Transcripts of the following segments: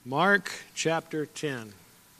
Mark chapter 10.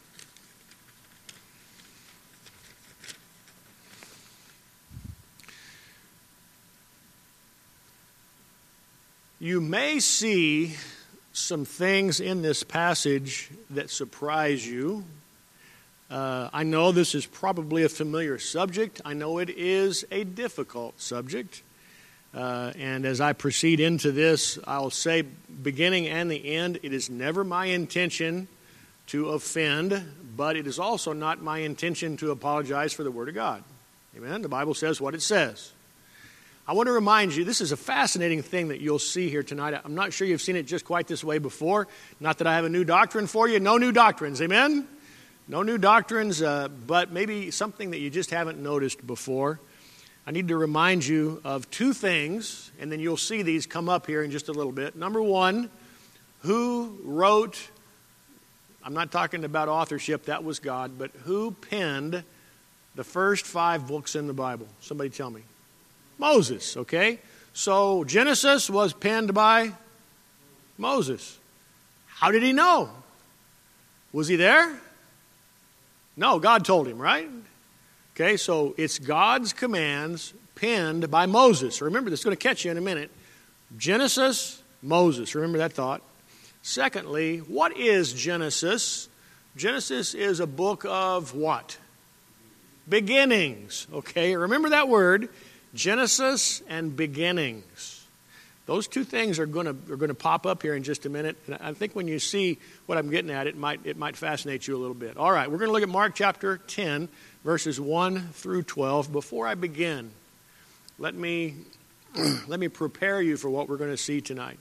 You may see some things in this passage that surprise you. I know this is probably a familiar subject. I know it is a difficult subject. And as I proceed into this, I'll say, beginning and the end, it is never my intention to offend, but it is also not my intention to apologize for the Word of God. Amen? The Bible says what it says. I want to remind you, this is a fascinating thing that you'll see here tonight. I'm not sure you've seen it just quite this way before. Not that I have a new doctrine for you. No new doctrines. Amen? No new doctrines, but maybe something that you just haven't noticed before. I need to remind you of two things, and then you'll see these come up here in just a little bit. Number one, who wrote, I'm not talking about authorship, that was God, but who penned the first 5 books in the Bible? Somebody tell me. Moses, okay? So Genesis was penned by Moses. How did he know? Was he there? No, God told him, right? Okay, so it's God's commands penned by Moses. Remember, this is going to catch you in a minute. Genesis, Moses. Remember that thought. Secondly, what is Genesis? Genesis is a book of what? Beginnings. Okay, remember that word. Genesis and beginnings. Those two things are going to pop up here in just a minute. And I think when you see what I'm getting at, it might fascinate you a little bit. All right, we're going to look at Mark chapter 10. Verses 1 through 12. Before I begin, let me prepare you for what we're going to see tonight.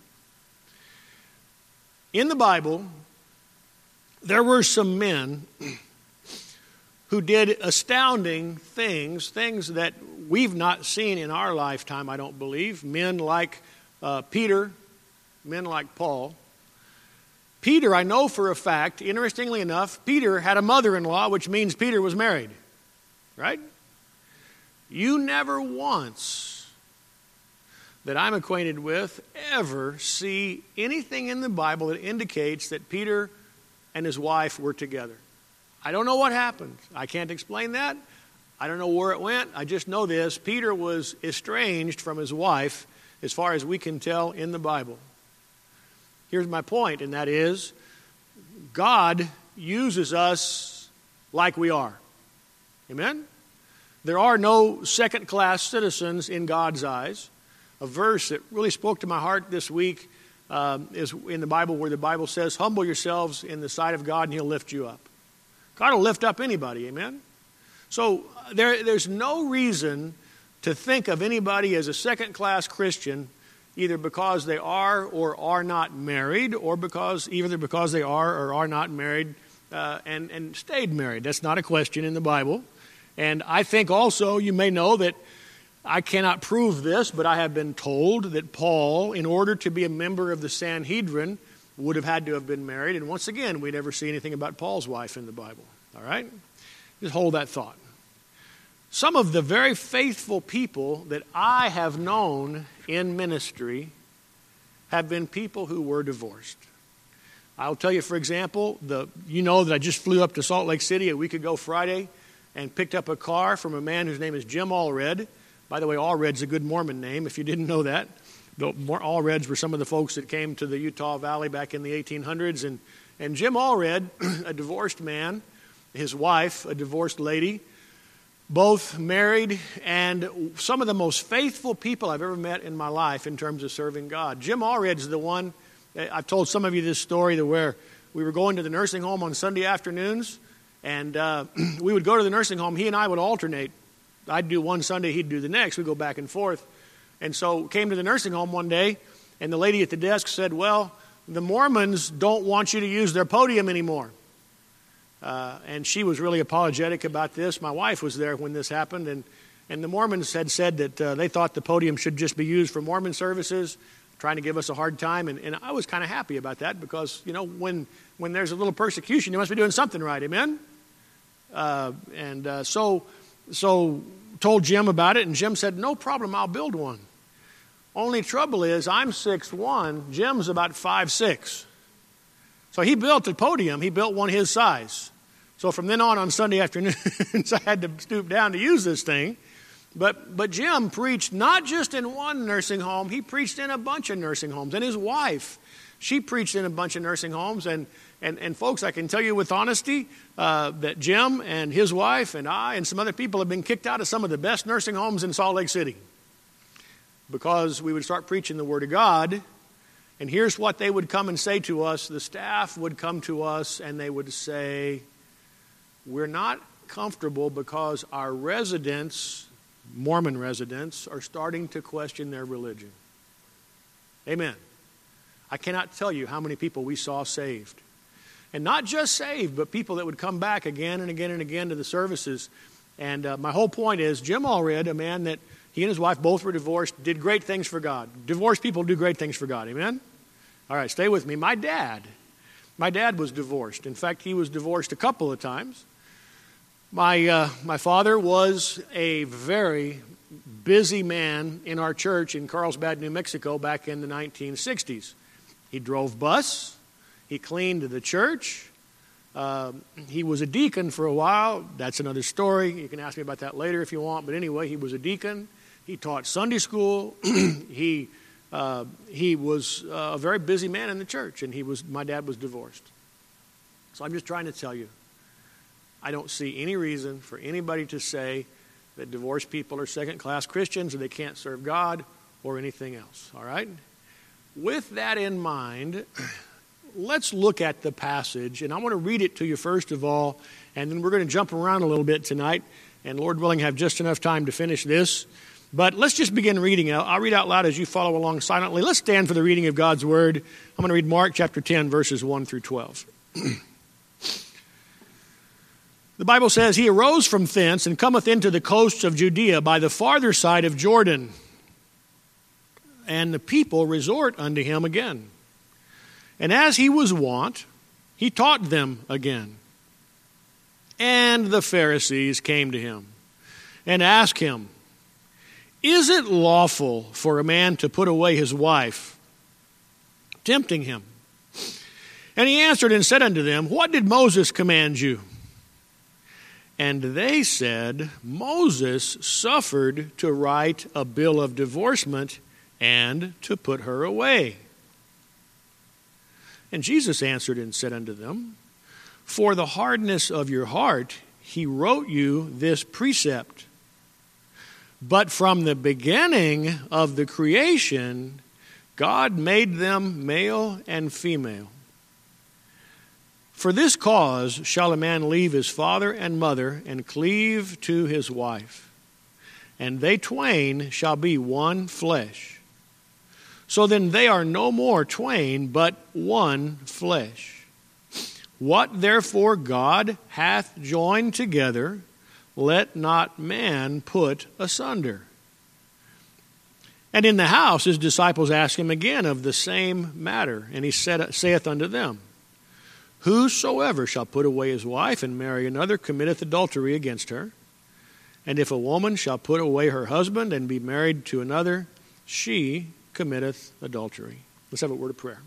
In the Bible, there were some men who did astounding things that we've not seen in our lifetime, I don't believe. Men like Peter, men like Paul. Peter, I know for a fact, interestingly enough, Peter had a mother-in-law, which means Peter was married. Right? You never once, that I'm acquainted with, ever see anything in the Bible that indicates that Peter and his wife were together. I don't know what happened. I can't explain that. I don't know where it went. I just know this. Peter was estranged from his wife, as far as we can tell in the Bible. Here's my point, and that is, God uses us like we are. Amen? There are no second-class citizens in God's eyes. A verse that really spoke to my heart this week is in the Bible where the Bible says, humble yourselves in the sight of God and He'll lift you up. God will lift up anybody, amen? So there's no reason to think of anybody as a second-class Christian either because they are or are not married or either because they are or are not married and stayed married. That's not a question in the Bible. And I think also you may know that I cannot prove this, but I have been told that Paul, in order to be a member of the Sanhedrin, would have had to have been married. And once again, we never see anything about Paul's wife in the Bible. All right? Just hold that thought. Some of the very faithful people that I have known in ministry have been people who were divorced. I'll tell you, for example, you know that I just flew up to Salt Lake City a week ago Friday and picked up a car from a man whose name is Jim Allred. By the way, Allred's a good Mormon name, if you didn't know that. The Allreds were some of the folks that came to the Utah Valley back in the 1800s. And Jim Allred, a divorced man, his wife, a divorced lady, both married, and some of the most faithful people I've ever met in my life in terms of serving God. Jim Allred's the one, I've told some of you this story, where we were going to the nursing home on Sunday afternoons, and we would go to the nursing home. He and I would alternate. I'd do one Sunday, he'd do the next. We'd go back and forth. And so came to the nursing home one day, and the lady at the desk said, well, the Mormons don't want you to use their podium anymore. And she was really apologetic about this. My wife was there when this happened, and the Mormons had said that they thought the podium should just be used for Mormon services, trying to give us a hard time. And I was kind of happy about that because, you know, when there's a little persecution, you must be doing something right, amen? So told Jim about it, and Jim said, no problem, I'll build one. Only trouble is I'm 6'1", Jim's about 5'6". So he built a podium. He built one his size. So from then on Sunday afternoons, I had to stoop down to use this thing. But Jim preached not just in one nursing home. He preached in a bunch of nursing homes. And his wife, she preached in a bunch of nursing homes. And folks, I can tell you with honesty that Jim and his wife and I and some other people have been kicked out of some of the best nursing homes in Salt Lake City because we would start preaching the Word of God. And here's what they would come and say to us. The staff would come to us and they would say, we're not comfortable because our residents, Mormon residents, are starting to question their religion. Amen. I cannot tell you how many people we saw saved. And not just saved, but people that would come back again and again and again to the services. And my whole point is, Jim Allred, a man that he and his wife both were divorced, did great things for God. Divorced people do great things for God. Amen? All right, stay with me. My dad was divorced. In fact, he was divorced a couple of times. My father was a very busy man in our church in Carlsbad, New Mexico back in the 1960s. He drove bus. He cleaned the church. He was a deacon for a while. That's another story. You can ask me about that later if you want. But anyway, he was a deacon. He taught Sunday school. He was a very busy man in the church, and my dad was divorced. So I'm just trying to tell you, I don't see any reason for anybody to say that divorced people are second-class Christians or they can't serve God or anything else, all right? With that in mind, let's look at the passage, and I want to read it to you first of all, and then we're going to jump around a little bit tonight, and Lord willing, have just enough time to finish this. But let's just begin reading. I'll read out loud as you follow along silently. Let's stand for the reading of God's Word. I'm going to read Mark chapter 10, verses 1 through 12. The Bible says, He arose from thence and cometh into the coasts of Judea by the farther side of Jordan. And the people resort unto him again. And as he was wont, he taught them again. And the Pharisees came to him and asked him, Is it lawful for a man to put away his wife? Tempting him. And he answered and said unto them, What did Moses command you? And they said, Moses suffered to write a bill of divorcement and to put her away. And Jesus answered and said unto them, For the hardness of your heart he wrote you this precept. But from the beginning of the creation, God made them male and female. For this cause shall a man leave his father and mother, and cleave to his wife, and they twain shall be one flesh. So then they are no more twain, but one flesh. What therefore God hath joined together, let not man put asunder. And in the house his disciples asked him again of the same matter, and he saith unto them, Whosoever shall put away his wife and marry another committeth adultery against her. And if a woman shall put away her husband and be married to another, she committeth adultery. Let's have a word of prayer.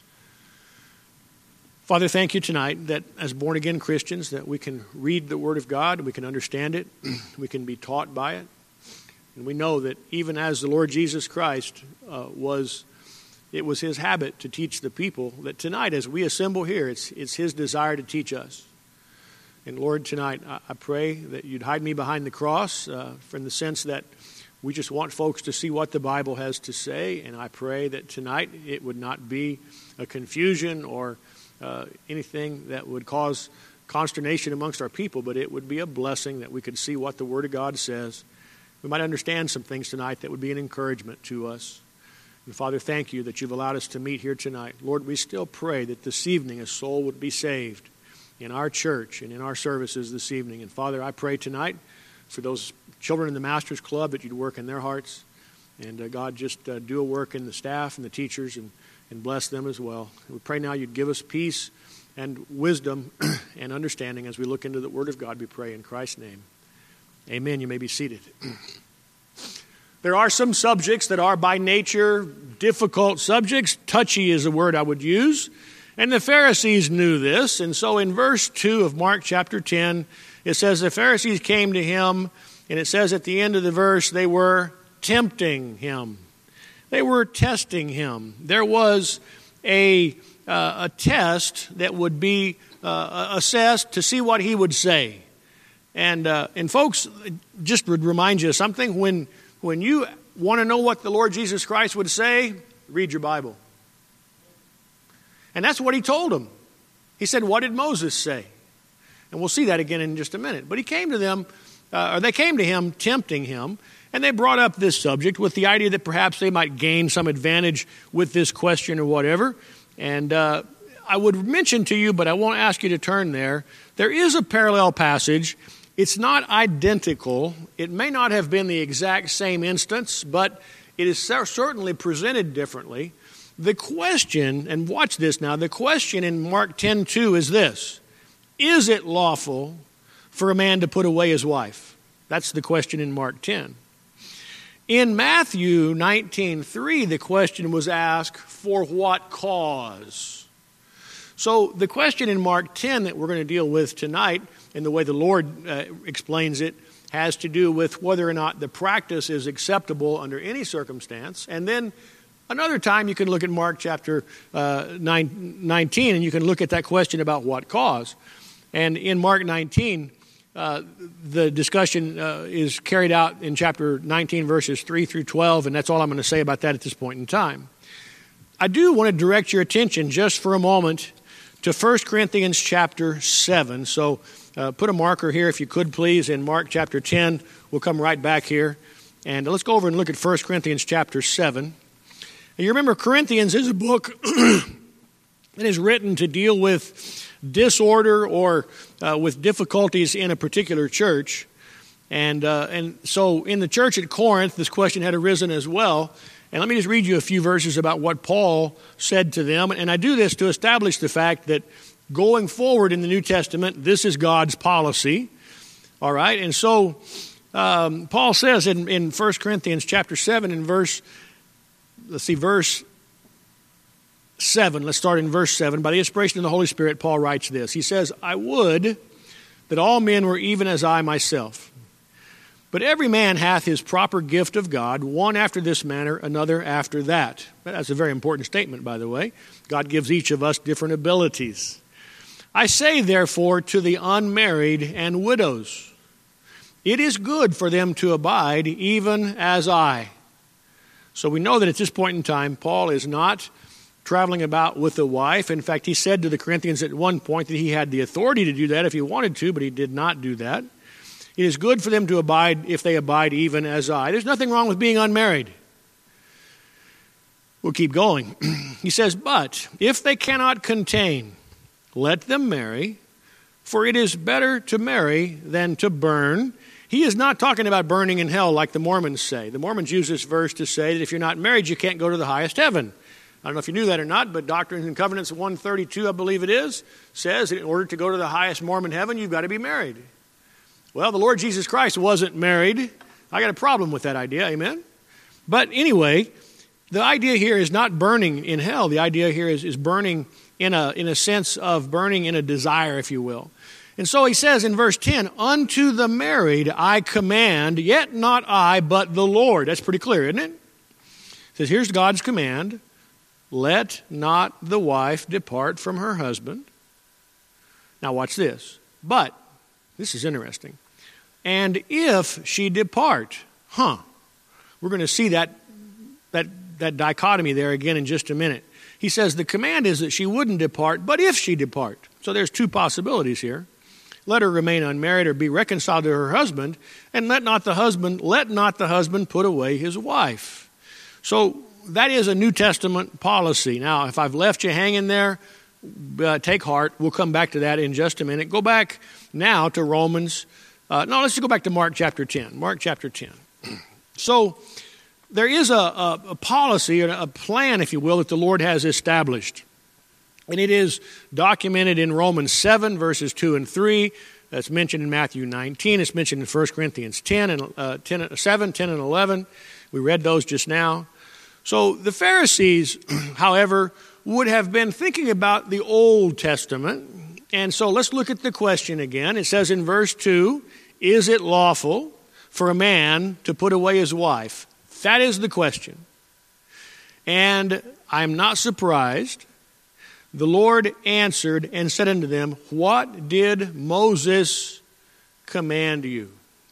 Father, thank you tonight that as born-again Christians that we can read the Word of God, we can understand it, we can be taught by it. And we know that even as the Lord Jesus Christ it was his habit to teach the people, that tonight as we assemble here, it's his desire to teach us. And Lord, tonight I pray that you'd hide me behind the cross in the sense that we just want folks to see what the Bible has to say. And I pray that tonight it would not be a confusion or anything that would cause consternation amongst our people, but it would be a blessing that we could see what the Word of God says. We might understand some things tonight that would be an encouragement to us. And Father, thank you that you've allowed us to meet here tonight. Lord, we still pray that this evening a soul would be saved in our church and in our services this evening. And Father, I pray tonight for those children in the Master's Club that you'd work in their hearts. And God, just do a work in the staff and the teachers and bless them as well. We pray now you'd give us peace and wisdom and understanding as we look into the Word of God, we pray in Christ's name. Amen. You may be seated. There are some subjects that are by nature difficult subjects. Touchy is a word I would use. And the Pharisees knew this, and so in verse 2 of Mark chapter 10, it says the Pharisees came to him, and it says at the end of the verse, they were tempting him. They were testing him. There was a test that would be assessed to see what he would say. And folks, just would remind you of something. When you want to know what the Lord Jesus Christ would say, read your Bible. And that's what he told them. He said, what did Moses say? And we'll see that again in just a minute. But he came to them, or they came to him, tempting him, and they brought up this subject with the idea that perhaps they might gain some advantage with this question or whatever. And I would mention to you, but I won't ask you to turn there, there is a parallel passage. It's not identical. It may not have been the exact same instance, but it is certainly presented differently. The question, and watch this now, the question in Mark 10:2 is this: is it lawful for a man to put away his wife? That's the question in Mark 10. In Matthew 19:3, the question was asked, for what cause? So the question in Mark 10 that we're going to deal with tonight, and the way the Lord explains it, has to do with whether or not the practice is acceptable under any circumstance. And then another time you can look at Mark chapter 19, and you can look at that question about what cause. And in Mark 19, the discussion is carried out in chapter 19, verses 3 through 12, and that's all I'm going to say about that at this point in time. I do want to direct your attention just for a moment to 1 Corinthians chapter 7. So put a marker here, if you could, please, in Mark chapter 10. We'll come right back here. And let's go over and look at 1 Corinthians chapter 7. And you remember, Corinthians is a book that is written to deal with disorder or with difficulties in a particular church. And so in the church at Corinth, this question had arisen as well. And let me just read you a few verses about what Paul said to them. And I do this to establish the fact that going forward in the New Testament, this is God's policy. All right? And so Paul says in 1 Corinthians chapter 7 in verse 7. Let's start in verse 7. By the inspiration of the Holy Spirit, Paul writes this. He says, I would that all men were even as I myself. But every man hath his proper gift of God, one after this manner, another after that. That's a very important statement, by the way. God gives each of us different abilities. I say, therefore, to the unmarried and widows, it is good for them to abide even as I. So we know that at this point in time, Paul is not traveling about with a wife. In fact, he said to the Corinthians at one point that he had the authority to do that if he wanted to, but he did not do that. It is good for them to abide if they abide even as I. There's nothing wrong with being unmarried. We'll keep going. He says, but if they cannot contain, let them marry, for it is better to marry than to burn. He is not talking about burning in hell like the Mormons say. The Mormons use this verse to say that if you're not married, you can't go to the highest heaven. I don't know if you knew that or not, but Doctrines and Covenants 132, I believe it is, says that in order to go to the highest Mormon heaven, you've got to be married. Well, the Lord Jesus Christ wasn't married. I got a problem with that idea, amen? But anyway, the idea here is not burning in hell. The idea here is burning in a sense of burning in a desire, if you will. And so he says in verse 10, unto the married I command, yet not I, but the Lord. That's pretty clear, isn't it? It says, here's God's command. Let not the wife depart from her husband. Now watch this. But, this is interesting. And if she depart, we're going to see that dichotomy there again in just a minute. He says the command is that she wouldn't depart, but if she depart. So there's two possibilities here. Let her remain unmarried or be reconciled to her husband, and let not the husband put away his wife. So that is a New Testament policy. Now, if I've left you hanging there, take heart. We'll come back to that in just a minute. Go back now to Romans. Let's just go back to Mark chapter 10. Mark chapter 10. So there is a policy, or a plan, if you will, that the Lord has established. And it is documented in Romans 7, verses 2 and 3. That's mentioned in Matthew 19. It's mentioned in 1 Corinthians 7, 10, and 11. We read those just now. So the Pharisees, however, would have been thinking about the Old Testament. And so let's look at the question again. It says in verse 2, is it lawful for a man to put away his wife? That is the question. And I'm not surprised. The Lord answered and said unto them, what did Moses command you?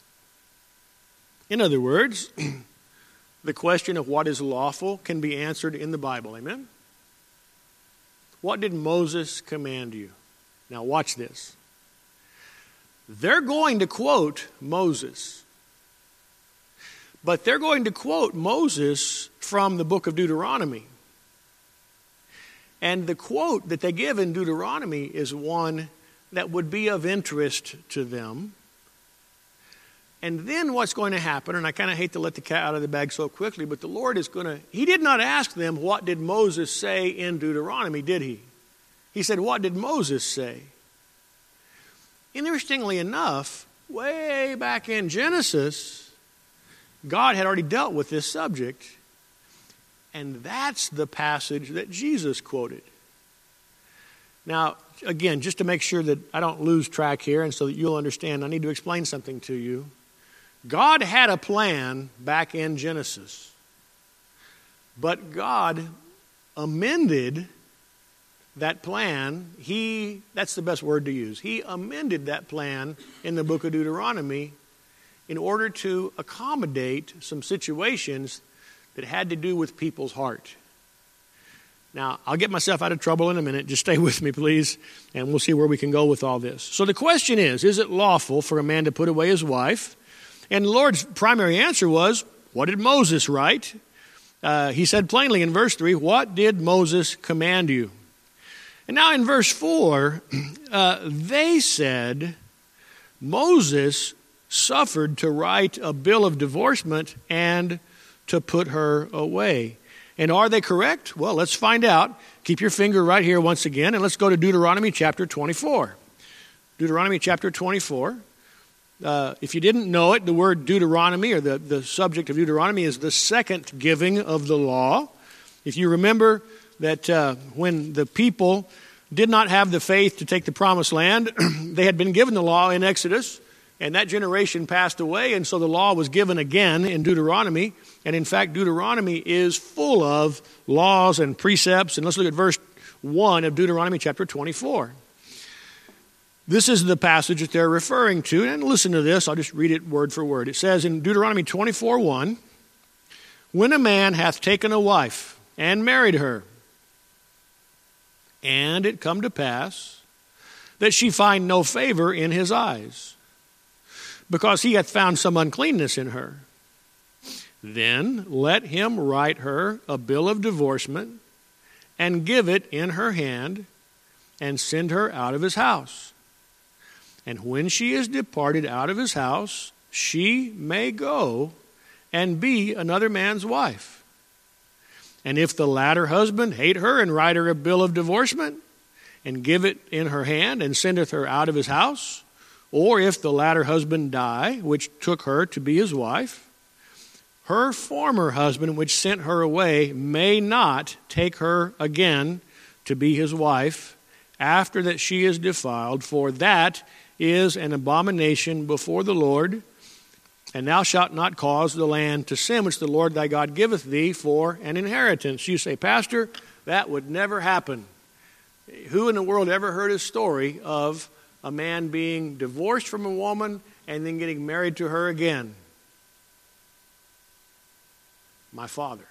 In other words, the question of what is lawful can be answered in the Bible. Amen? What did Moses command you? Now watch this. They're going to quote Moses. But they're going to quote Moses from the book of Deuteronomy. And the quote that they give in Deuteronomy is one that would be of interest to them. And then what's going to happen, and I kind of hate to let the cat out of the bag so quickly, but the Lord is going to, He did not ask them, what did Moses say in Deuteronomy, did He? He said, what did Moses say? Interestingly enough, way back in Genesis, God had already dealt with this subject. And that's the passage that Jesus quoted. Now, again, just to make sure that I don't lose track here and so that you'll understand, I need to explain something to you. God had a plan back in Genesis. But God amended that plan. That's the best word to use. He amended that plan in the book of Deuteronomy in order to accommodate some situations that had to do with people's heart. Now, I'll get myself out of trouble in a minute. Just stay with me, please, and we'll see where we can go with all this. So the question is it lawful for a man to put away his wife? And the Lord's primary answer was, what did Moses write? He said plainly in verse 3, what did Moses command you? And now in verse 4, they said, Moses suffered to write a bill of divorcement and to put her away. And are they correct? Well, let's find out. Keep your finger right here once again, and let's go to Deuteronomy chapter 24. Deuteronomy chapter 24. If you didn't know it, the word Deuteronomy, or the subject of Deuteronomy, is the second giving of the law. If you remember that when the people did not have the faith to take the promised land, they had been given the law in Exodus, and that generation passed away, and so the law was given again in Deuteronomy. And in fact, Deuteronomy is full of laws and precepts. And let's look at verse 1 of Deuteronomy chapter 24. This is the passage that they're referring to. And listen to this. I'll just read it word for word. It says in Deuteronomy 24:1, when a man hath taken a wife and married her, and it come to pass that she find no favor in his eyes, because he hath found some uncleanness in her, then let him write her a bill of divorcement and give it in her hand and send her out of his house. And when she is departed out of his house, she may go and be another man's wife. And if the latter husband hate her and write her a bill of divorcement and give it in her hand and sendeth her out of his house, or if the latter husband die, which took her to be his wife, her former husband, which sent her away, may not take her again to be his wife after that she is defiled, for that is an abomination before the Lord. And thou shalt not cause the land to sin, which the Lord thy God giveth thee for an inheritance. You say, Pastor, that would never happen. Who in the world ever heard a story of a man being divorced from a woman and then getting married to her again? My father.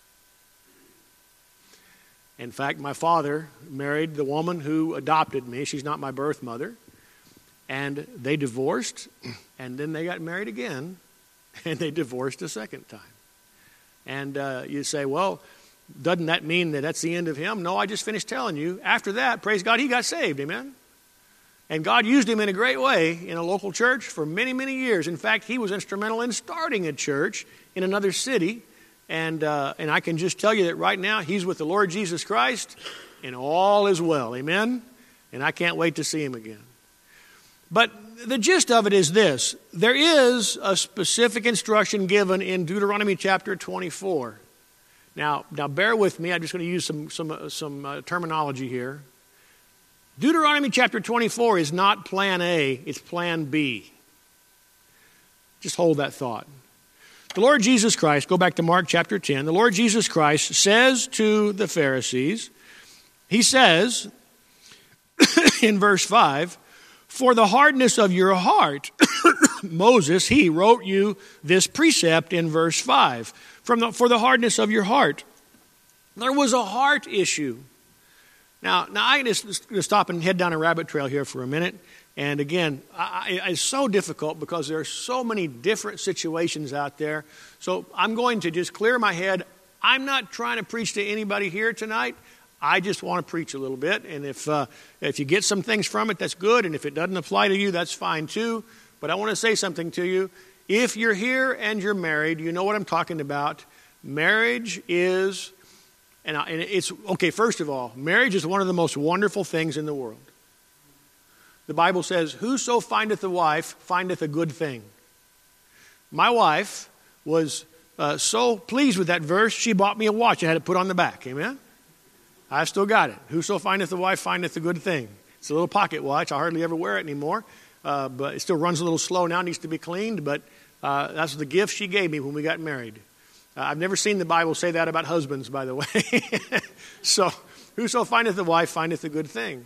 In fact, my father married the woman who adopted me. She's not my birth mother. And they divorced, and then they got married again, and they divorced a second time. And you say, well, doesn't that mean that that's the end of him? No, I just finished telling you. After that, praise God, he got saved, amen? And God used him in a great way in a local church for many, many years. In fact, he was instrumental in starting a church in another city. And I can just tell you that right now, he's with the Lord Jesus Christ, and all is well, amen? And I can't wait to see him again. But the gist of it is this. There is a specific instruction given in Deuteronomy chapter 24. Now bear with me. I'm just going to use some terminology here. Deuteronomy chapter 24 is not plan A, it's plan B. Just hold that thought. The Lord Jesus Christ, go back to Mark chapter 10, the Lord Jesus Christ says to the Pharisees, he says in verse 5, for the hardness of your heart, Moses, he wrote you this precept in verse 5. For the hardness of your heart. There was a heart issue. Now I just stop and head down a rabbit trail here for a minute. And again, it's so difficult because there are so many different situations out there. So I'm going to just clear my head. I'm not trying to preach to anybody here tonight. I just want to preach a little bit. And if you get some things from it, that's good. And if it doesn't apply to you, that's fine too. But I want to say something to you. If you're here and you're married, you know what I'm talking about. Marriage is, and it's, okay, first of all, marriage is one of the most wonderful things in the world. The Bible says, whoso findeth a wife, findeth a good thing. My wife was so pleased with that verse, she bought me a watch and had it put on the back. Amen? I've still got it. Whoso findeth a wife, findeth a good thing. It's a little pocket watch. I hardly ever wear it anymore. But it still runs a little slow now, needs to be cleaned, but that's the gift she gave me when we got married. I've never seen the Bible say that about husbands, by the way. So, whoso findeth a wife findeth a good thing.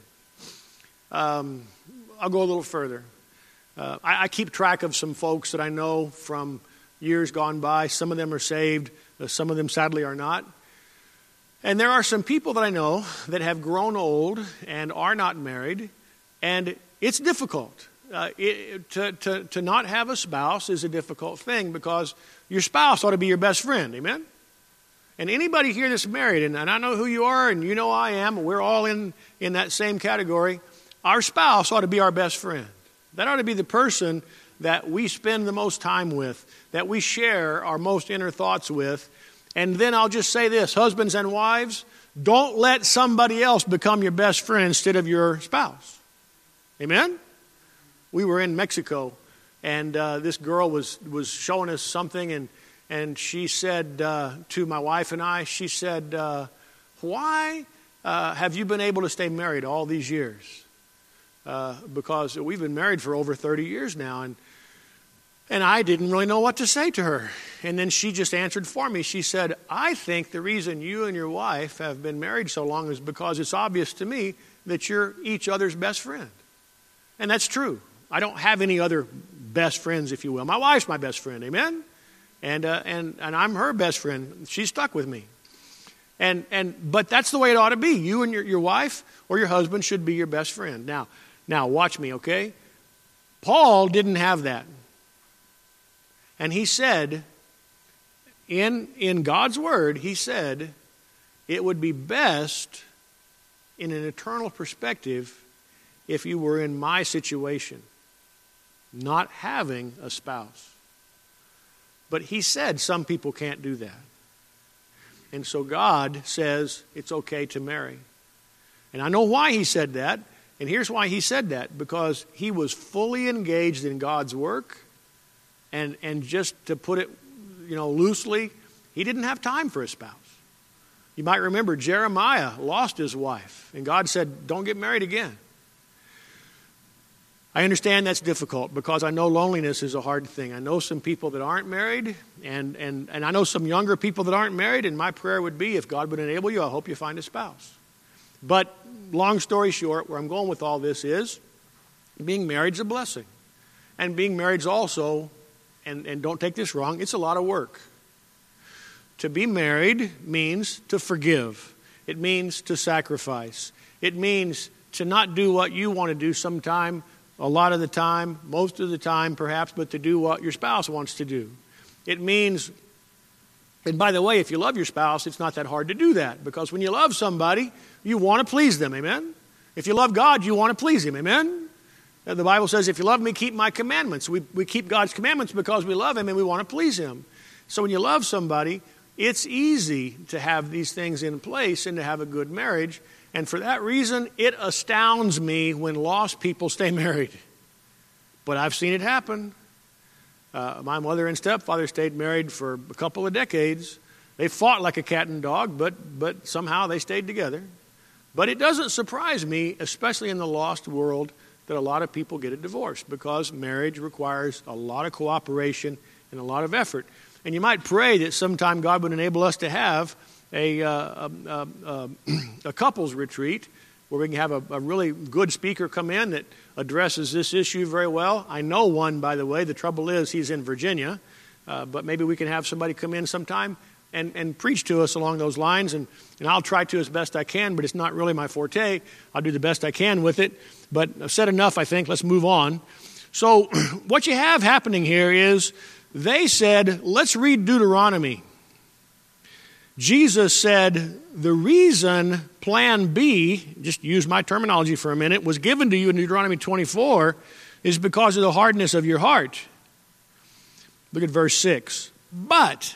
I'll go a little further. I keep track of some folks that I know from years gone by. Some of them are saved. Some of them sadly are not. And there are some people that I know that have grown old and are not married. And it's difficult. To not have a spouse is a difficult thing because your spouse ought to be your best friend. Amen? And anybody here that's married, and I know who you are, and you know I am, we're all in that same category. Our spouse ought to be our best friend. That ought to be the person that we spend the most time with, that we share our most inner thoughts with. And then I'll just say this, husbands and wives, don't let somebody else become your best friend instead of your spouse. Amen? We were in Mexico, and this girl was showing us something, and she said to my wife and I, she said, why have you been able to stay married all these years? Because we've been married for over 30 years now, and I didn't really know what to say to her. And then she just answered for me. She said, I think the reason you and your wife have been married so long is because it's obvious to me that you're each other's best friend. And that's true. I don't have any other best friends, if you will. My wife's my best friend, amen? And I'm her best friend. She's stuck with me. But that's the way it ought to be. You and your wife or your husband should be your best friend. Now watch me, okay? Paul didn't have that. And he said, in God's word, he said, it would be best in an eternal perspective if you were in my situation, not having a spouse. But he said some people can't do that. And so God says it's okay to marry. And I know why he said that. And here's why he said that. Because he was fully engaged in God's work. And just to put it, loosely, he didn't have time for a spouse. You might remember Jeremiah lost his wife. And God said, don't get married again. I understand that's difficult because I know loneliness is a hard thing. I know some people that aren't married, and I know some younger people that aren't married, and my prayer would be, if God would enable you, I hope you find a spouse. But long story short, where I'm going with all this is, being married is a blessing. And being married is also, and don't take this wrong, it's a lot of work. To be married means to forgive. It means to sacrifice. It means to not do what you want to do sometime, a lot of the time, most of the time perhaps, but to do what your spouse wants to do. It means, and by the way, if you love your spouse, it's not that hard to do that, because when you love somebody, you want to please them, amen? If you love God, you want to please Him, amen? The Bible says, if you love me, keep my commandments. We keep God's commandments because we love Him and we want to please Him. So when you love somebody, it's easy to have these things in place and to have a good marriage. And for that reason, it astounds me when lost people stay married. But I've seen it happen. My mother and stepfather stayed married for a couple of decades. They fought like a cat and dog, but somehow they stayed together. But it doesn't surprise me, especially in the lost world, that a lot of people get a divorce because marriage requires a lot of cooperation and a lot of effort. And you might pray that sometime God would enable us to have a couples retreat where we can have a really good speaker come in that addresses this issue very well. I know one, by the way. The trouble is he's in Virginia. But maybe we can have somebody come in sometime and preach to us along those lines. And I'll try to as best I can, but it's not really my forte. I'll do the best I can with it. But I've said enough, I think. Let's move on. So what you have happening here is they said, let's read Deuteronomy. Jesus said, the reason plan B, just use my terminology for a minute, was given to you in Deuteronomy 24 is because of the hardness of your heart. Look at verse 6. But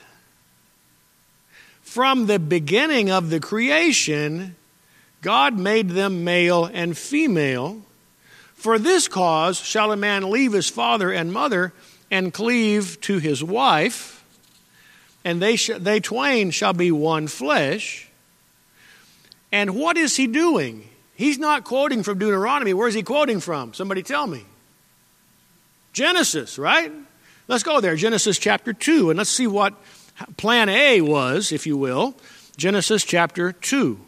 from the beginning of the creation, God made them male and female. For this cause shall a man leave his father and mother and cleave to his wife, and they twain shall be one flesh. And what is he doing? He's not quoting from Deuteronomy. Where is he quoting from? Somebody tell me. Genesis, right? Let's go there, Genesis chapter 2, and let's see what plan A was, if you will. Genesis chapter 2.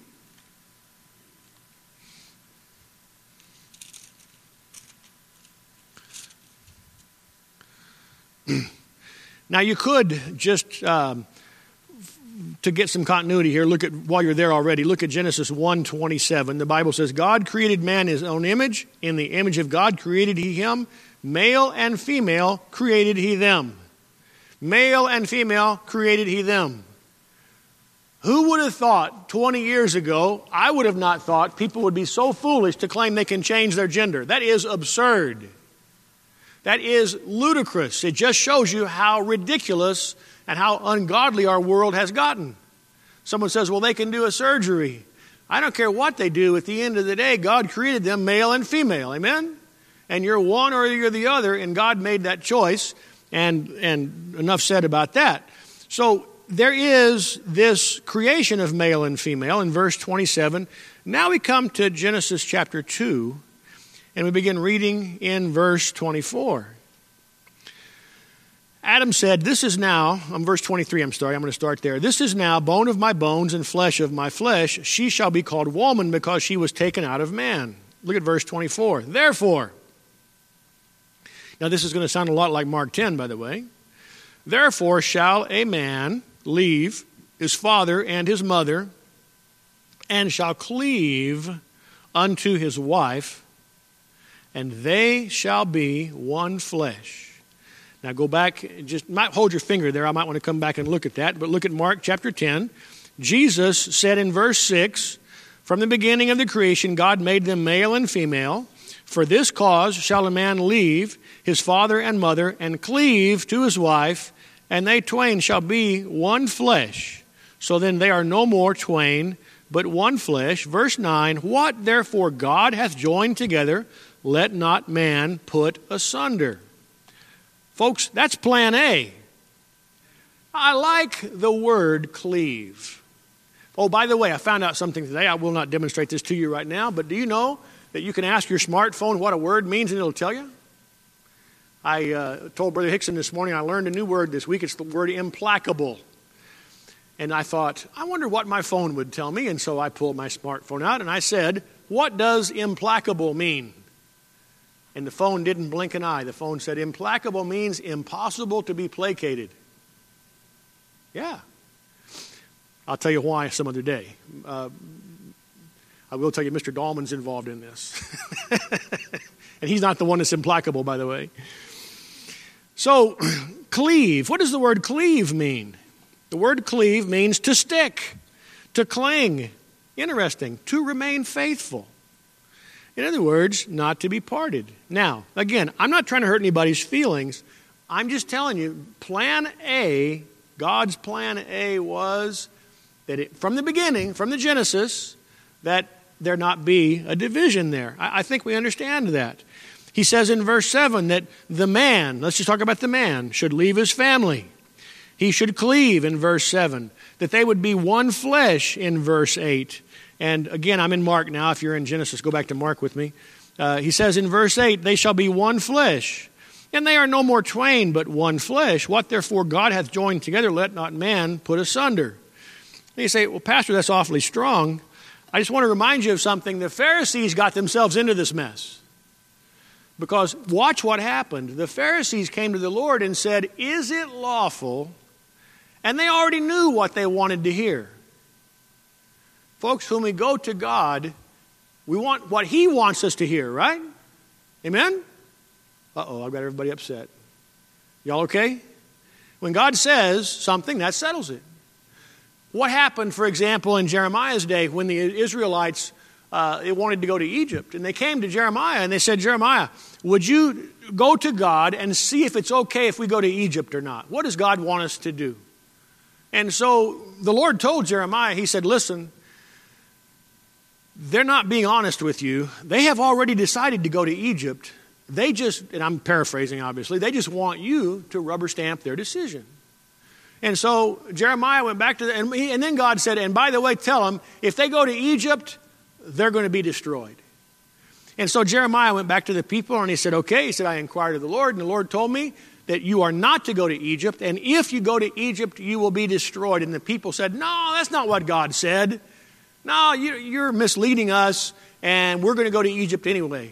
Now you could just, to get some continuity here, while you're there already, look at Genesis 1:27. The Bible says, God created man in his own image. In the image of God created he him. Male and female created he them. Male and female created he them. Who would have thought 20 years ago, I would have not thought people would be so foolish to claim they can change their gender. That is absurd. That is ludicrous. It just shows you how ridiculous and how ungodly our world has gotten. Someone says, well, they can do a surgery. I don't care what they do. At the end of the day, God created them male and female. Amen? And you're one or you're the other, and God made that choice, and enough said about that. So there is this creation of male and female in verse 27. Now we come to Genesis chapter 2, and we begin reading in verse 24. Adam said, this is now, verse 23, I'm going to start there. This is now bone of my bones and flesh of my flesh. She shall be called woman because she was taken out of man. Look at verse 24. Therefore, now this is going to sound a lot like Mark 10, by the way. Therefore shall a man leave his father and his mother, and shall cleave unto his wife, and they shall be one flesh. Now go back, just might hold your finger there. I might want to come back and look at that. But look at Mark chapter 10. Jesus said in verse 6, from the beginning of the creation, God made them male and female. For this cause shall a man leave his father and mother and cleave to his wife, and they twain shall be one flesh. So then they are no more twain, but one flesh. Verse 9, what therefore God hath joined together, let not man put asunder. Folks, that's plan A. I like the word cleave. Oh, by the way, I found out something today. I will not demonstrate this to you right now, but do you know that you can ask your smartphone what a word means and it'll tell you? I told Brother Hickson this morning I learned a new word this week. It's the word implacable. And I thought, I wonder what my phone would tell me. And so I pulled my smartphone out and I said, what does implacable mean? And the phone didn't blink an eye. The phone said, implacable means impossible to be placated. Yeah. I'll tell you why some other day. I will tell you Mr. Dahlman's involved in this. And he's not the one that's implacable, by the way. So, cleave. What does the word cleave mean? The word cleave means to stick, to cling. Interesting. To remain faithful. In other words, not to be parted. Now, again, I'm not trying to hurt anybody's feelings. I'm just telling you, plan A, God's plan A was that from the beginning, from the Genesis, that there not be a division there. I think we understand that. He says in verse 7 that the man, let's just talk about the man, should leave his family. He should cleave in verse 7. That they would be one flesh in verse 8. And again, I'm in Mark now. If you're in Genesis, go back to Mark with me. He says in verse 8, they shall be one flesh. And they are no more twain, but one flesh. What therefore God hath joined together, let not man put asunder. And you say, well, Pastor, that's awfully strong. I just want to remind you of something. The Pharisees got themselves into this mess. Because watch what happened. The Pharisees came to the Lord and said, is it lawful? And they already knew what they wanted to hear. Folks, when we go to God, we want what He wants us to hear, right? Amen? Uh-oh, I've got everybody upset. Y'all okay? When God says something, that settles it. What happened, for example, in Jeremiah's day when the Israelites they wanted to go to Egypt? And they came to Jeremiah and they said, Jeremiah, would you go to God and see if it's okay if we go to Egypt or not? What does God want us to do? And so the Lord told Jeremiah, He said, listen, they're not being honest with you. They have already decided to go to Egypt. They just, and I'm paraphrasing obviously, they just want you to rubber stamp their decision. And so Jeremiah went back to the, and then God said, and by the way, tell them, if they go to Egypt, they're going to be destroyed. And so Jeremiah went back to the people and he said, okay, he said, I inquired of the Lord, and the Lord told me that you are not to go to Egypt, and if you go to Egypt, you will be destroyed. And the people said, no, that's not what God said. No, you're misleading us, and we're going to go to Egypt anyway.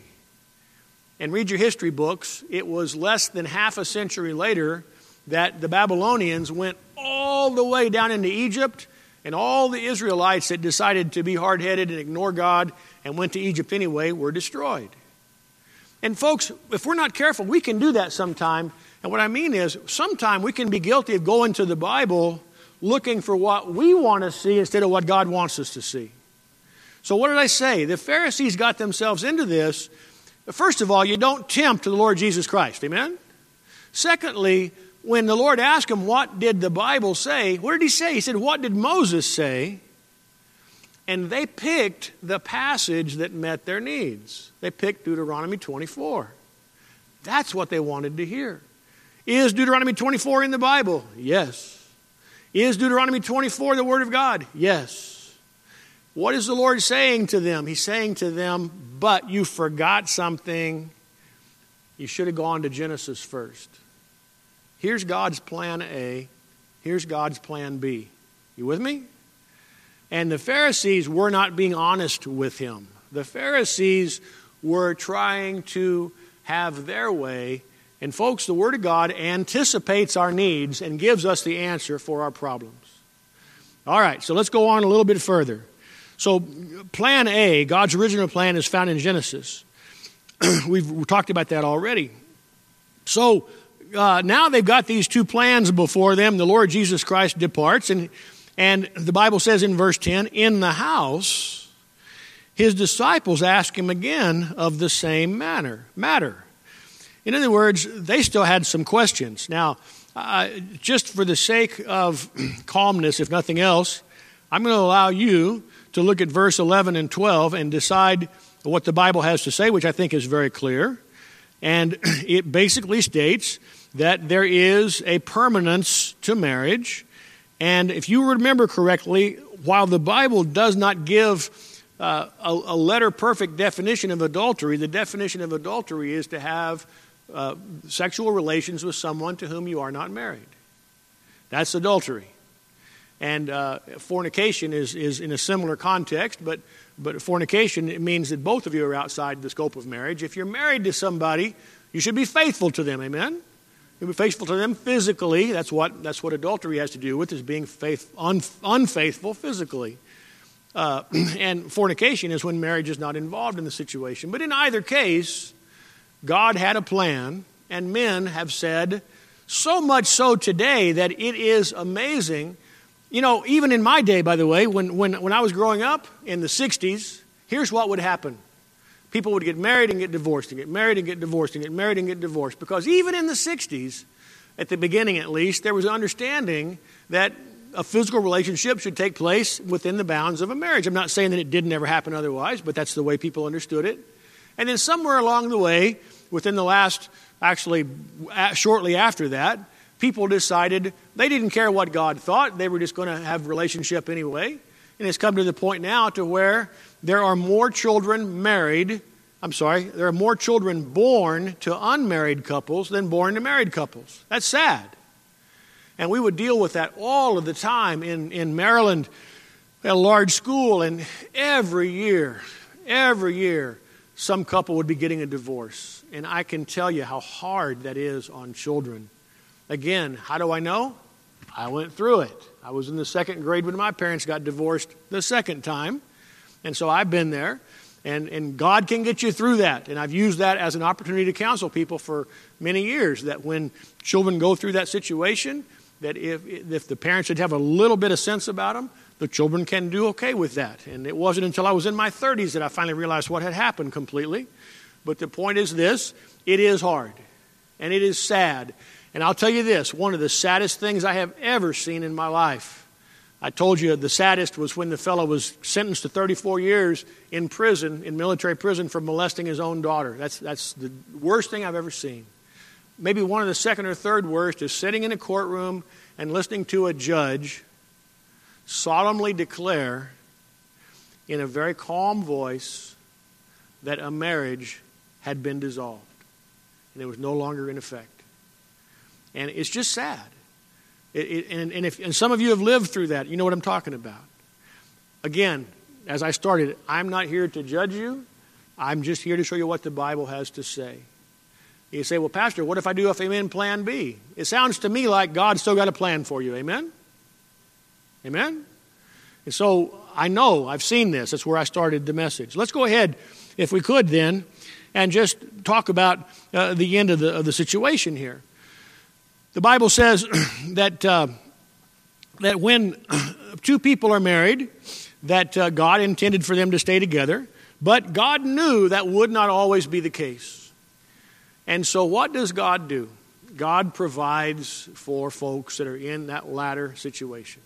And read your history books. It was less than half a century later that the Babylonians went all the way down into Egypt, and all the Israelites that decided to be hard-headed and ignore God and went to Egypt anyway were destroyed. And folks, if we're not careful, we can do that sometime. And what I mean is, sometime we can be guilty of going to the Bible looking for what we want to see instead of what God wants us to see. So what did I say? The Pharisees got themselves into this. First of all, you don't tempt the Lord Jesus Christ. Amen? Secondly, when the Lord asked him, what did the Bible say? What did He say? He said, what did Moses say? And they picked the passage that met their needs. They picked Deuteronomy 24. That's what they wanted to hear. Is Deuteronomy 24 in the Bible? Yes. Is Deuteronomy 24 the Word of God? Yes. What is the Lord saying to them? He's saying to them, but you forgot something. You should have gone to Genesis first. Here's God's plan A. Here's God's plan B. You with me? And the Pharisees were not being honest with Him. The Pharisees were trying to have their way. And folks, the Word of God anticipates our needs and gives us the answer for our problems. All right, so let's go on a little bit further. So plan A, God's original plan, is found in Genesis. We've talked about that already. So now they've got these two plans before them. The Lord Jesus Christ departs, and the Bible says in verse 10, in the house, His disciples ask Him again of the same matter. In other words, they still had some questions. Now, just for the sake of calmness, if nothing else, I'm going to allow you to look at verse 11 and 12 and decide what the Bible has to say, which I think is very clear. And it basically states that there is a permanence to marriage. And if you remember correctly, while the Bible does not give a letter-perfect definition of adultery, the definition of adultery is to have sexual relations with someone to whom you are not married. That's adultery. And fornication is in a similar context, but fornication, it means that both of you are outside the scope of marriage. If you're married to somebody, you should be faithful to them, amen? You'll be faithful to them physically. That's what adultery has to do with, is being unfaithful physically. And fornication is when marriage is not involved in the situation. But in either case, God had a plan, and men have said, so much so today that it is amazing. You know, even in my day, by the way, when I was growing up in the 60s, here's what would happen. People would get married and get divorced, and get married and get divorced, and get married and get divorced. Because even in the 60s, at the beginning at least, there was an understanding that a physical relationship should take place within the bounds of a marriage. I'm not saying that it didn't ever happen otherwise, but that's the way people understood it. And then somewhere along the way, within the last, actually shortly after that, people decided they didn't care what God thought. They were just going to have a relationship anyway. And it's come to the point now to where there are more children there are more children born to unmarried couples than born to married couples. That's sad. And we would deal with that all of the time in Maryland at a large school, and every year, some couple would be getting a divorce. And I can tell you how hard that is on children. Again, how do I know? I went through it. I was in the second grade when my parents got divorced the second time. And so I've been there. And God can get you through that. And I've used that as an opportunity to counsel people for many years, that when children go through that situation, that if the parents should have a little bit of sense about them, the children can do okay with that. And it wasn't until I was in my 30s that I finally realized what had happened completely. But the point is this: it is hard. And it is sad. And I'll tell you this, one of the saddest things I have ever seen in my life. I told you the saddest was when the fellow was sentenced to 34 years in prison, in military prison, for molesting his own daughter. That's the worst thing I've ever seen. Maybe one of the second or third worst is sitting in a courtroom and listening to a judge solemnly declare in a very calm voice that a marriage had been dissolved and it was no longer in effect. And it's just sad. And some of you have lived through that. You know what I'm talking about. Again, as I started, I'm not here to judge you. I'm just here to show you what the Bible has to say. You say, well, Pastor, what if I do I'm in plan B? It sounds to me like God's still got a plan for you. Amen? Amen? And so I know, I've seen this. That's where I started the message. Let's go ahead, if we could then, and just talk about the end of the situation here. The Bible says that when two people are married, that God intended for them to stay together, but God knew that would not always be the case. And so what does God do? God provides for folks that are in that latter situation.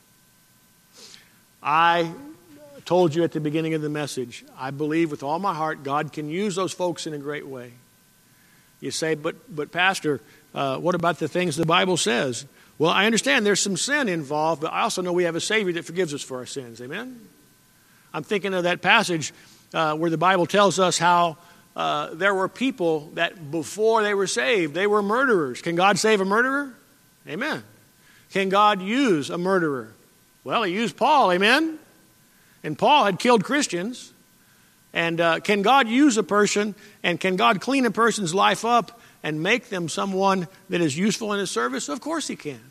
I told you at the beginning of the message, I believe with all my heart God can use those folks in a great way. You say, but Pastor, what about the things the Bible says? Well, I understand there's some sin involved, but I also know we have a Savior that forgives us for our sins. Amen? I'm thinking of that passage where the Bible tells us how there were people that before they were saved, they were murderers. Can God save a murderer? Amen. Can God use a murderer? Well, he used Paul. Amen? And Paul had killed Christians. And can God use a person, and can God clean a person's life up and make them someone that is useful in his service? Of course he can.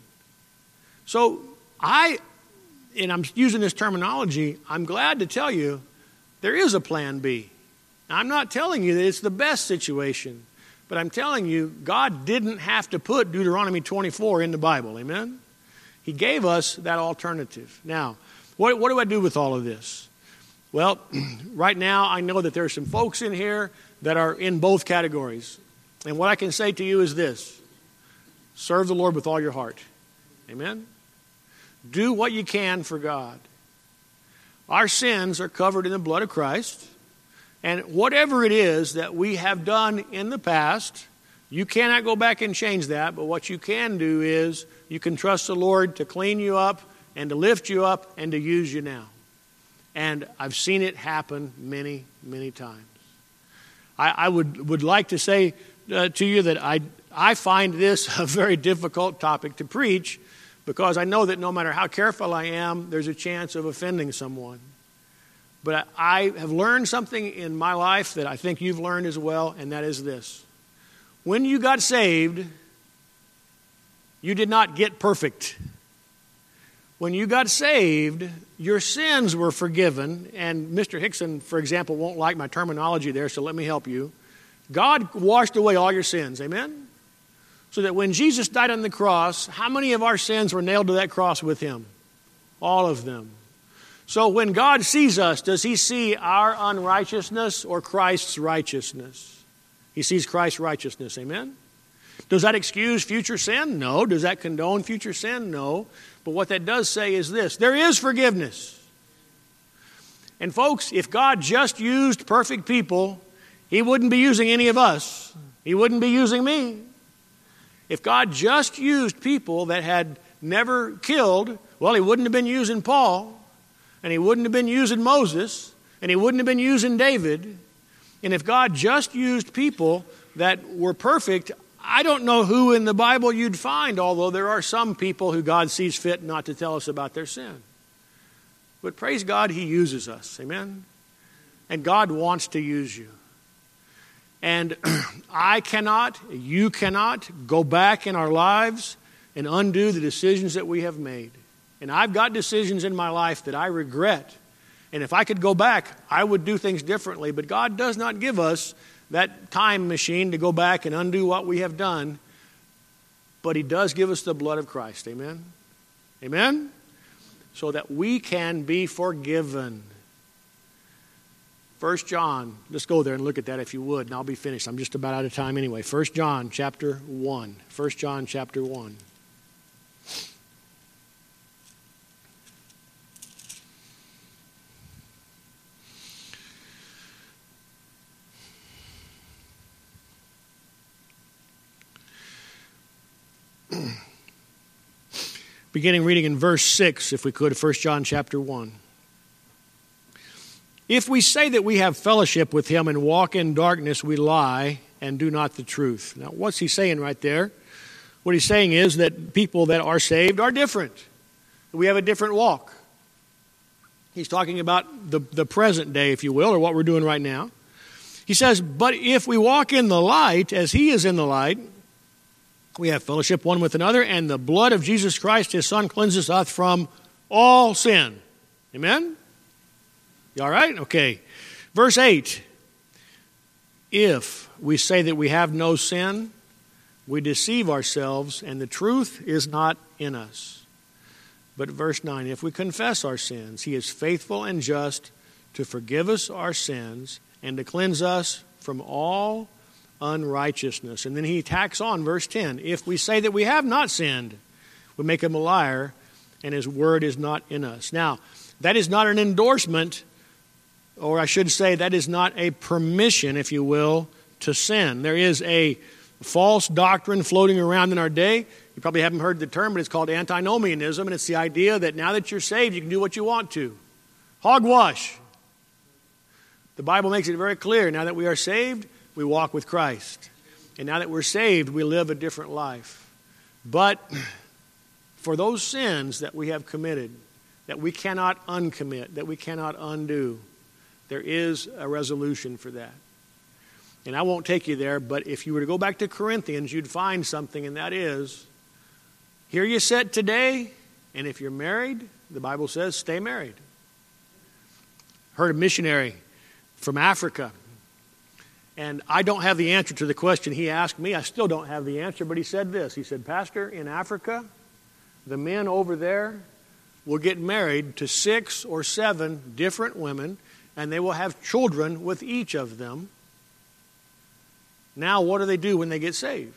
So and I'm using this terminology, I'm glad to tell you there is a plan B. Now, I'm not telling you that it's the best situation, but I'm telling you God didn't have to put Deuteronomy 24 in the Bible. Amen? He gave us that alternative. Now, what do I do with all of this? Well, right now I know that there are some folks in here that are in both categories. And what I can say to you is this: serve the Lord with all your heart. Amen? Do what you can for God. Our sins are covered in the blood of Christ. And whatever it is that we have done in the past, you cannot go back and change that. But what you can do is you can trust the Lord to clean you up and to lift you up and to use you now. And I've seen it happen many, many times. I would like to say to you that I find this a very difficult topic to preach, because I know that no matter how careful I am, there's a chance of offending someone. But I have learned something in my life that I think you've learned as well, and that is this. When you got saved, you did not get perfect. When you got saved, your sins were forgiven. And Mr. Hickson, for example, won't like my terminology there, so let me help you. God washed away all your sins. Amen? So that when Jesus died on the cross, how many of our sins were nailed to that cross with him? All of them. So when God sees us, does he see our unrighteousness or Christ's righteousness? He sees Christ's righteousness. Amen? Does that excuse future sin? No. Does that condone future sin? No. But what that does say is this: there is forgiveness. And folks, if God just used perfect people, he wouldn't be using any of us. He wouldn't be using me. If God just used people that had never killed, well, he wouldn't have been using Paul, and he wouldn't have been using Moses, and he wouldn't have been using David. And if God just used people that were perfect, I don't know who in the Bible you'd find, although there are some people who God sees fit not to tell us about their sin. But praise God, he uses us. Amen? And God wants to use you. And I cannot, you cannot go back in our lives and undo the decisions that we have made. And I've got decisions in my life that I regret. And if I could go back, I would do things differently. But God does not give us that time machine to go back and undo what we have done. But he does give us the blood of Christ. Amen? Amen? So that we can be forgiven. 1 John, let's go there and look at that if you would, and I'll be finished. I'm just about out of time anyway. 1 John chapter 1. 1 John chapter 1. Beginning reading in verse 6, if we could, 1 John chapter 1. If we say that we have fellowship with him and walk in darkness, we lie and do not the truth. Now, what's he saying right there? What he's saying is that people that are saved are different. We have a different walk. He's talking about the present day, if you will, or what we're doing right now. He says, but if we walk in the light, as he is in the light, we have fellowship one with another, and the blood of Jesus Christ, his Son, cleanses us from all sin. Amen? You all right? Okay. Verse 8. If we say that we have no sin, we deceive ourselves, and the truth is not in us. But verse 9, if we confess our sins, he is faithful and just to forgive us our sins and to cleanse us from all unrighteousness. And then he tacks on verse 10. If we say that we have not sinned, we make him a liar, and his word is not in us. Now, that is not an endorsement, or I should say that is not a permission, if you will, to sin. There is a false doctrine floating around in our day. You probably haven't heard the term, but it's called antinomianism, and it's the idea that now that you're saved, you can do what you want to. Hogwash. The Bible makes it very clear. Now that we are saved, we walk with Christ. And now that we're saved, we live a different life. But for those sins that we have committed, that we cannot uncommit, that we cannot undo, there is a resolution for that. And I won't take you there, but if you were to go back to Corinthians, you'd find something, and that is, here you sit today, and if you're married, the Bible says, stay married. Heard a missionary from Africa, and I don't have the answer to the question he asked me. I still don't have the answer, but he said this. He said, Pastor, in Africa, the men over there will get married to 6 or 7 different women, and they will have children with each of them. Now, what do they do when they get saved?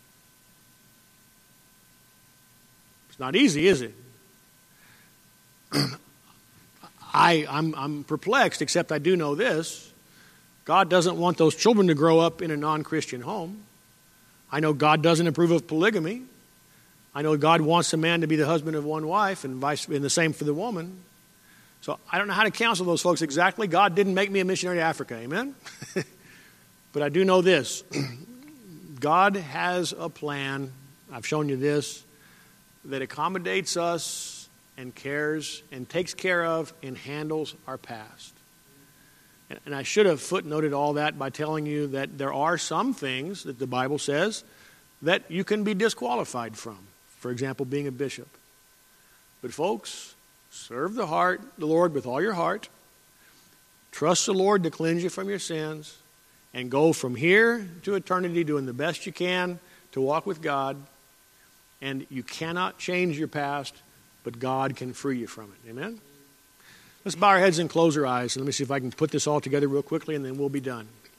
It's not easy, is it? I'm perplexed, except I do know this. God doesn't want those children to grow up in a non-Christian home. I know God doesn't approve of polygamy. I know God wants a man to be the husband of one wife, and the same for the woman. So I don't know how to counsel those folks exactly. God didn't make me a missionary to Africa, amen? But I do know this. God has a plan, I've shown you this, that accommodates us and cares and takes care of and handles our past. And I should have footnoted all that by telling you that there are some things that the Bible says that you can be disqualified from. For example, being a bishop. But folks, serve the Lord with all your heart. Trust the Lord to cleanse you from your sins. And go from here to eternity doing the best you can to walk with God. And you cannot change your past, but God can free you from it. Amen? Let's bow our heads and close our eyes. And let me see if I can put this all together real quickly, and then we'll be done.